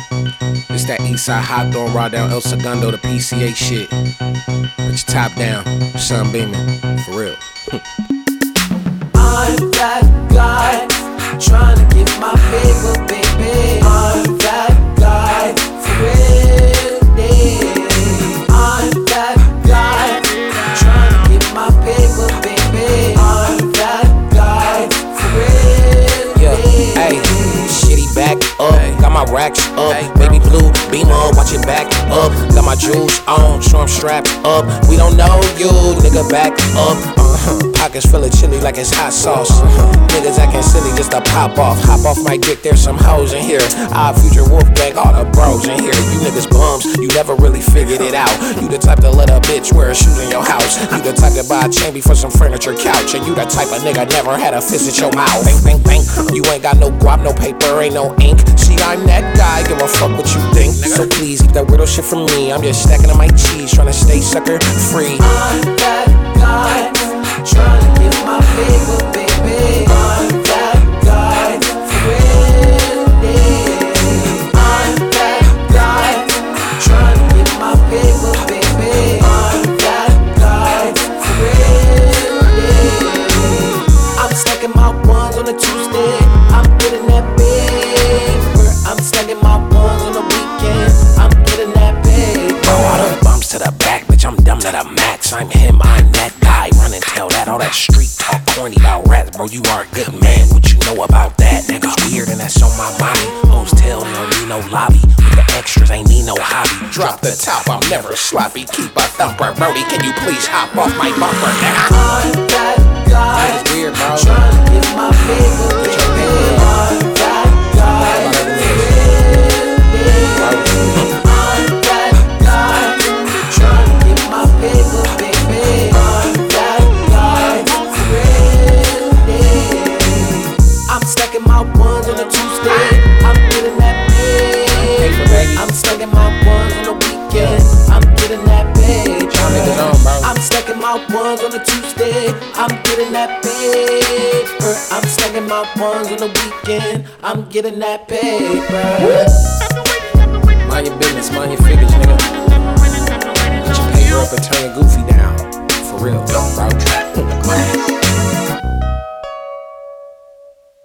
It's that Eastside hot throwing raw down El Segundo, the PCA shit. Put your top down, sun beaming, for real. I'm that guy, trying to get my paper, baby. I'm that guy, for real, yeah. I'm that guy, trying to get my paper, baby. I'm that guy, for real, yeah. Hey, shitty back up, got my racks up, baby blue beamer, watch it back up. Got my jewels on, so I'm strapped up. We don't know you, nigga, back up. Pockets full of chili like it's hot sauce. Niggas acting silly just to pop off. Hop off my dick, there's some hoes in here. Our future wolf gang, all the bros in here. You niggas bums, you never really figured it out. You the type to let a bitch wear a shoes in your house. You the type to buy a chain for some furniture couch. And you the type of nigga never had a fist at your mouth. Bang, bang, bang. You ain't got no guap, no paper, ain't no ink. See, I'm that guy, give a fuck what you think. So please keep that weirdo shit from me. I'm just stacking on my cheese, trying to stay sucker free. I'm that guy, trying to get my paper, baby. I'm that guy, for real, yeah. I'm that guy, trying to get my paper, baby. I'm that guy, for real, yeah. I'm stacking my ones on a Tuesday. I'm getting that paper. I'm stacking my ones on the weekend. I'm getting that paper. All the bumps to the back, bitch, I'm dumb to the max. I'm him, I'm that guy. Run and tell that, all that street talk corny about rats, bro. You are a good man, what you know about that? Niggas weird and that's on my body. Hoes tell they don't need no lobby. With the extras, ain't need no hobby. Drop the top, I'm never sloppy. Keep a thumper, Brody. Can you please hop off my bumper, nigga? I'm that guy, That's weird, bro. trying to get my paper, baby. I'm that guy, for real, yeah. I'm that guy, trying to get my paper, baby. I'm that guy, for real, yeah. I'm stacking my ones on a Tuesday. I'm getting that Paper, paper. baby. I'm stacking my ones on the weekend. I'm getting that paper. Niggas on, bro. I'm stacking my ones on a Tuesday. I'm getting that paper. I'm stacking my ones on the weekend. I'm getting that paper.